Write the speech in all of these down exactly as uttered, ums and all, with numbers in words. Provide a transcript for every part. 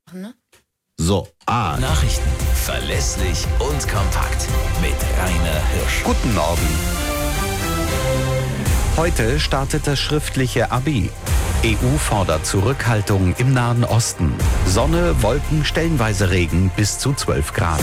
Ne? So, A. Nachrichten. Verlässlich und kompakt. Mit Rainer Hirsch. Guten Morgen. Heute startet das schriftliche Abi. E U fordert Zurückhaltung im Nahen Osten. Sonne, Wolken, stellenweise Regen bis zu zwölf Grad.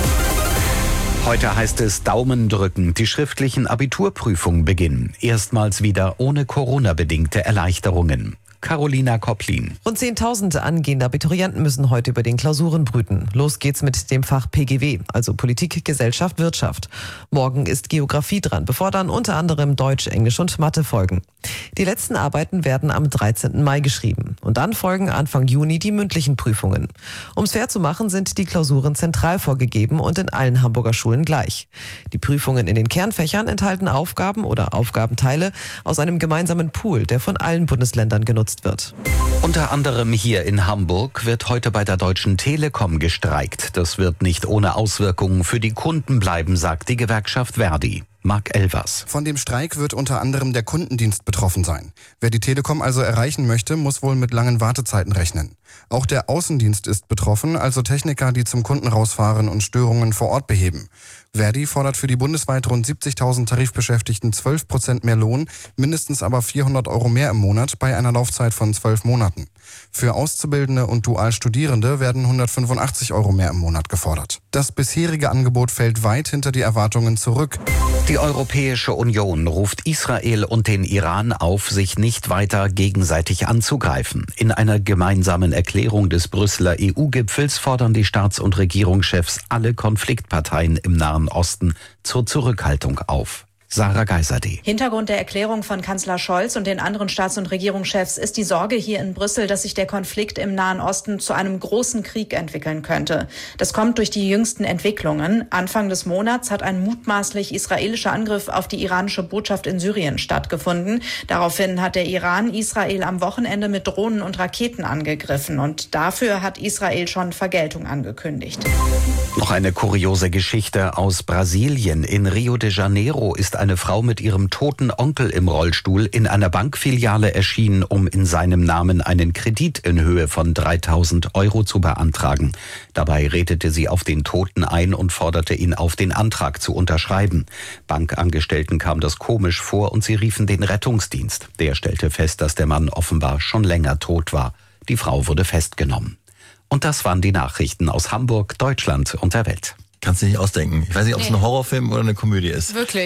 Heute heißt es Daumen drücken, die schriftlichen Abiturprüfungen beginnen. Erstmals wieder ohne Corona-bedingte Erleichterungen. Carolina Kopplin. Rund zehntausend angehende Abiturienten müssen heute über den Klausuren brüten. Los geht's mit dem Fach P G W, also Politik, Gesellschaft, Wirtschaft. Morgen ist Geografie dran, bevor dann unter anderem Deutsch, Englisch und Mathe folgen. Die letzten Arbeiten werden am dreizehnten Mai geschrieben. Und dann folgen Anfang Juni die mündlichen Prüfungen. Um es fair zu machen, sind die Klausuren zentral vorgegeben und in allen Hamburger Schulen gleich. Die Prüfungen in den Kernfächern enthalten Aufgaben oder Aufgabenteile aus einem gemeinsamen Pool, der von allen Bundesländern genutzt wird. Unter anderem hier in Hamburg wird heute bei der Deutschen Telekom gestreikt. Das wird nicht ohne Auswirkungen für die Kunden bleiben, sagt die Gewerkschaft Verdi. Marc Elvers. Von dem Streik wird unter anderem der Kundendienst betroffen sein. Wer die Telekom also erreichen möchte, muss wohl mit langen Wartezeiten rechnen. Auch der Außendienst ist betroffen, also Techniker, die zum Kunden rausfahren und Störungen vor Ort beheben. Verdi fordert für die bundesweit rund siebzigtausend Tarifbeschäftigten zwölf Prozent mehr Lohn, mindestens aber vierhundert Euro mehr im Monat bei einer Laufzeit von zwölf Monaten. Für Auszubildende und Dualstudierende werden hundertfünfundachtzig Euro mehr im Monat gefordert. Das bisherige Angebot fällt weit hinter die Erwartungen zurück. Die Europäische Union ruft Israel und den Iran auf, sich nicht weiter gegenseitig anzugreifen. In einer gemeinsamen Erklärung des Brüsseler E U-Gipfels fordern die Staats- und Regierungschefs alle Konfliktparteien im Nahen Osten zur Zurückhaltung auf. Sarah Geiserde. Hintergrund der Erklärung von Kanzler Scholz und den anderen Staats- und Regierungschefs ist die Sorge hier in Brüssel, dass sich der Konflikt im Nahen Osten zu einem großen Krieg entwickeln könnte. Das kommt durch die jüngsten Entwicklungen. Anfang des Monats hat ein mutmaßlich israelischer Angriff auf die iranische Botschaft in Syrien stattgefunden. Daraufhin hat der Iran Israel am Wochenende mit Drohnen und Raketen angegriffen. Und dafür hat Israel schon Vergeltung angekündigt. Noch eine kuriose Geschichte aus Brasilien. In Rio de Janeiro ist eine Frau mit ihrem toten Onkel im Rollstuhl in einer Bankfiliale erschienen, um in seinem Namen einen Kredit in Höhe von dreitausend Euro zu beantragen. Dabei redete sie auf den Toten ein und forderte ihn auf, den Antrag zu unterschreiben. Bankangestellten kam das komisch vor und sie riefen den Rettungsdienst. Der stellte fest, dass der Mann offenbar schon länger tot war. Die Frau wurde festgenommen. Und das waren die Nachrichten aus Hamburg, Deutschland und der Welt. Kannst du nicht ausdenken. Ich weiß nicht, ob es Nee. ein Horrorfilm oder eine Komödie ist. Wirklich.